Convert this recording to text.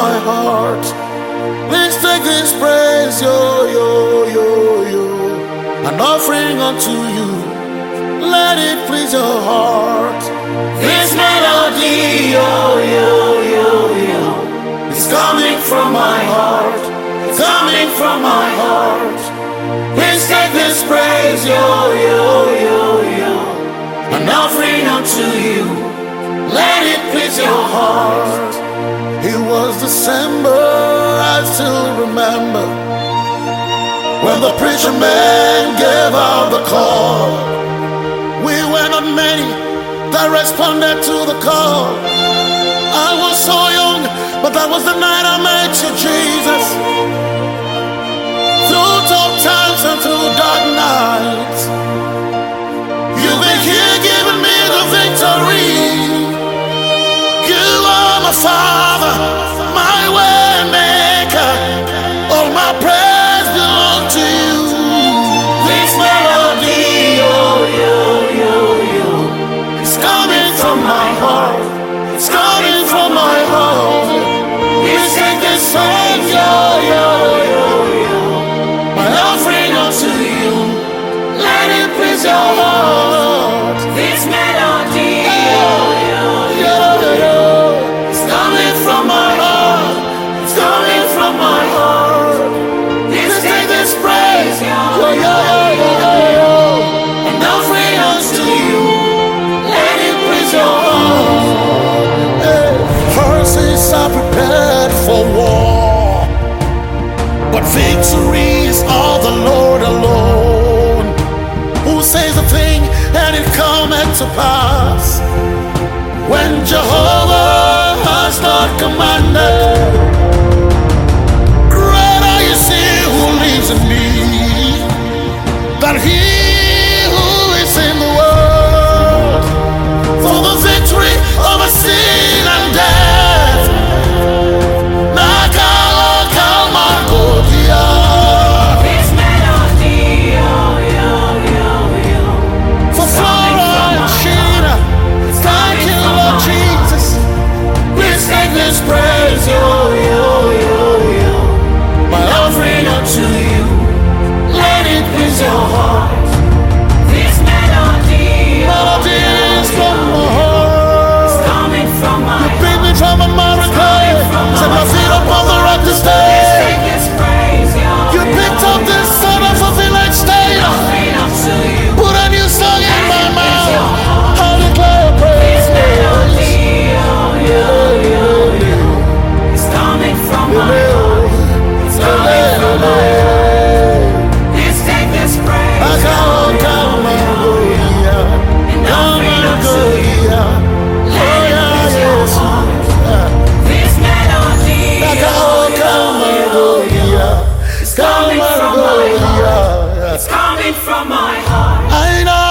my heart. Please take this praise, yo, yo, yo, yo, an offering unto you. Let it please your heart. This melody, yo, yo, yo, yo, is coming from my heart. It's coming from my heart. Please take this praise, yo, yo, yo, yo, an offering unto you. Let it please your heart. It was December, I still remember, when the preacher man gave out the call. We were not many that responded to the call. I was so young, but that was the night I met you, Jesus. Through tough times and through dark nights, you've been here giving me the victory. You are my Father, my way maker. All my praise belongs to you. This melody, oh, yo, yo, yo, it's coming from my heart. It's coming from my heart. Please take this song, yo, yo, yo, yo, my offering unto you. Let it please your heart. This melody, oh, yo, yo, yo, it's coming from my heart. It's coming from my heart. Please take this praise, yo, yo, yo, yo, yo, an offering unto you. Let it please your heart. Hey. Horses are prepared for war, but victory is all the Lord alone. Who says a thing and it cometh to pass, when Jehovah has not commanded? Greater is he who lives in me than he who is in the world. For the victory over sin and death, Nakala Kalmagodia. This melody, oh, yo, yo, yo, For Flora and Sheena, thank you, Lord Jesus. Please take this praise, yo, yo, yo, yo, my offering unto you. Let it please your heart. this melody, oh, Melodies from my heart. coming from my You picked me from America, set my feet up on the rock to stay. Take this praise, yo, You picked up this son of a village state, offering up to you. put a new song in my mouth. I declare This praise. melody, oh, yo, yo, yo, it's coming from my heart. It's coming from my heart. Please take this praise, I yo, can't come and go here. and offering up to you. Let it please your heart. This melody, I can't come and go here. it's coming from my heart. It's coming from my heart. I know.